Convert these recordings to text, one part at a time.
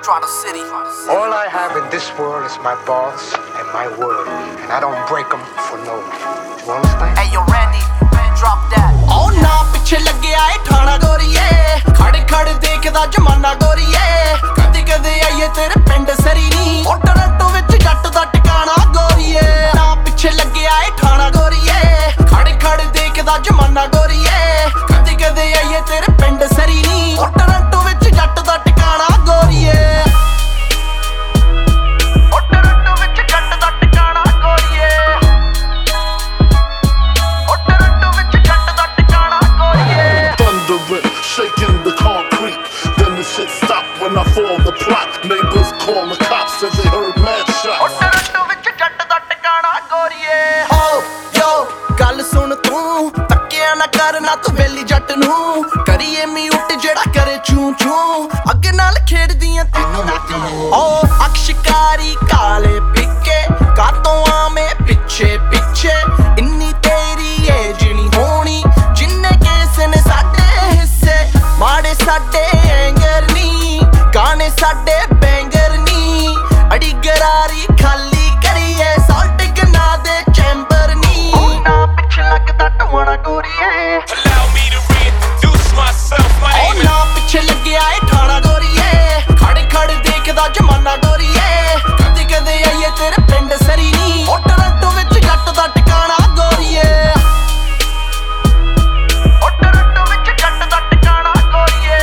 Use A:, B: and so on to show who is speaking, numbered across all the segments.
A: Toronto City.
B: All I have in this world is my balls and my word, and I don't break them for no one. You understand?
A: Hey yo Randy, drop that.
C: Oh ना पिछे लगे आए ठाणा गोरीए, खड़े खड़े देखदा जमाना गोरीए, कदे कदे आइए तेरे पिंड सरी नी, ओ टोरंटो विच जट दा ठिकाना गोरीए। ना पिछे लगे आए ठाणा गोरीए, खड़े खड़े देखदा जमाना गोरीए, कदे कदे आइए तेरे पिंड सरी नी, ओ टोरंटो विच जट दा ठिकाना गोरीए।
D: Shaking the concrete, then the shit stopped when I fall the plot. Neighbors call the cops, said they heard mad shots.
C: Oh, yo, ਗੱਲ ਸੁਣ ਤੂੰ ਤੱਕਿਆ ਨਾ ਕਰ ਨਾ ਤੂੰ ਵੇਲੀ ਜੱਟ ਨੂੰ ਕਰੀਏ ਮਿਊਟ ਜਿਹੜਾ ਕਰੇ ਚੂੰ ਚੂੰ ਅੱਗੇ ਨਾਲ ਖੇਡਦੀਆਂ ਤੈਨੂੰ ਓ ਅੱਖ ਸ਼ਿਕਾਰੀ ਕਾਲੇ ਪਿੱਕੇ ਕਾਤੋਂ ਆਵੇਂ ਪਿੱਛੇ ਪਿੱਛੇ ਇੰਨੀ ਤੇਰੀ ਏਜ ਨਹੀਂ ਹੋਣੀ ਜਿੰਨੇ ਕੇਸ ਨੇ ਸਾਡੇ ਹਿੱਸੇ ਮਾੜੇ ਸਾਡੇ ਐਂਗਰ ਨੀ ਗਾਣੇ ਸਾਡੇ ਬੈਂਗਰ ਨੀ ਅੜੀ ਗਰਾਰੀ ਖਾਲੀ ਕਰੀਏ ਸਾਲਟ ਗਨਾ ਦੇ ਚੈਂਬਰ ਨੀ ਨਾ ਪਿੱਛੇ ਲੱਗਦਾ ਟਵਾਣਾ ਗੋਰੀਏ
E: Allow me to reintroduce myself, my name is
C: ਨਾ ਪਿੱਛੇ ਲੱਗਿਆ ਏ ਠਾਣਾ ਗੋਰੀਏ ਖੜੇ ਖੜੇ ਦੇਖਦਾ ਜਮਾਨਾ ਗੋਰੀਏ ਕਦੇ ਕਦੇ ਆਈਏ ਤੇਰੇ ਪਿੰਡ ਸਰੀ ਨੀ ਓ ਟੋਰੰਟੋ ਵਿੱਚ ਜੱਟ ਦਾ ਟਿਕਾਣਾ ਗੋਰੀਏ ਓ ਟੋਰੰਟੋ ਵਿੱਚ ਜੱਟ ਦਾ ਟਿਕਾਣਾ ਗੋਰੀਏ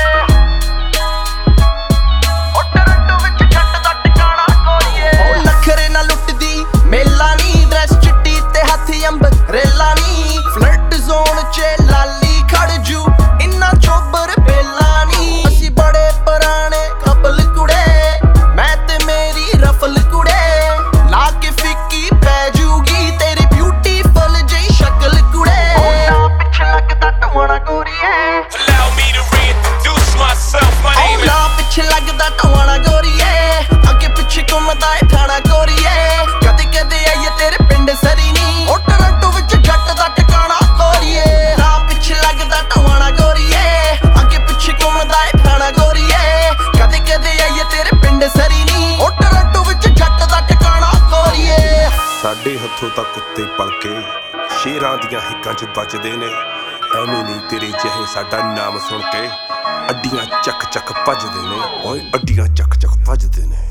C: ਓ ਟੋਰੰਟੋ ਵਿੱਚ ਜੱਟ ਦਾ ਟਿਕਾਣਾ ਗੋਰੀਏ ਓ ਨਖਰੇ ਨਾ ਲੁੱਟਦੀ ਮੇਲਾ ਨੀ ਡਰੈਸ ਚਿੱਟੀ ਤੇ ਹੱਥ ਅੰਬਰੇਲਾ ਨੀ ਫਲਰਟ ਜ਼ੋਨ 'ਚ ਲਾਲੀ ਖੜ ਜੂ ਇੰਨਾ ਚੋਬਰ ਬੇਲਾ ਨੀ ਅਸੀਂ ਬੜੇ ਪੁਰਾਣੇ ਕਪਲ ਕੁੜੇ ਮੈਂ ਤੇ ਮੇਰੀ ਰਫਲ ਕੁੜੇ ਲਾ ਕੇ ਫਿੱਕੀ ਪੈ ਜੂਗੀ ਤੇਰੀ ਬਿਊਟੀਫੁਲ ਜਿਹੀ ਸ਼ਕਲ ਕੁੜੇ ਨਾ ਪਿੱਛੇ ਲੱਗਦਾ ਟਵਾਣਾ ਗੋਰੀਏ
E: Allow me to reintroduce myself, my name is
C: ਨਾ ਪਿੱਛੇ ਲੱਗਦਾ ਟਵਾਣਾ ਗੋਰੀਏ ਅੱਗੇ ਪਿੱਛੇ ਘੁੰਮਦਾ ਏ ਠਾਣਾ ਗੋਰੀਏ ਕਦੇ ਕਦੇ ਆਈਏ ਤੇਰੇ ਪਿੰਡ ਸਰੀ ਨੀ ਓ ਟੋਰੰਟੋ ਵਿੱਚ ਜੱਟ ਦਾ ਟਿਕਾਣਾ ਗੋਰੀਏ ਨਾ ਪਿੱਛੇ ਲੱਗਦਾ ਟਵਾਣਾ ਗੋਰੀਏ ਅੱਗੇ ਪਿੱਛੇ ਘੁੰਮਦਾ ਏ ਠਾਣਾ ਗੋਰੀਏ ਕਦੇ ਕਦੇ ਆਈਏ ਤੇਰੇ ਪਿੰਡ ਸਰੀ ਨੀ ਓ ਟੋਰੰਟੋ ਵਿੱਚ ਜੱਟ ਦਾ ਟਿਕਾਣਾ ਗੋਰੀਏ
F: ਸਾਡੇ ਹੱਥੋਂ ਤਾਂ ਕੁੱਤੇ ਪਲ ਕੇ ਸ਼ੇਰਾਂ ਦੀਆਂ ਹਿੱਕਾਂ 'ਚ ਵੱਜਦੇ ਨੇ ਐਵੇਂ ਨਹੀਂ ਤੇਰੇ ਜਿਹੇ ਸਾਡਾ ਨਾਮ ਸੁਣ ਕੇ ਅੱਡੀਆਂ ਚੱਕ ਚੱਕ ਭੱਜਦੇ ਨੇ ਓਏ ਅੱਡੀਆਂ ਚੱਕ ਚੱਕ ਭੱਜਦੇ ਨੇ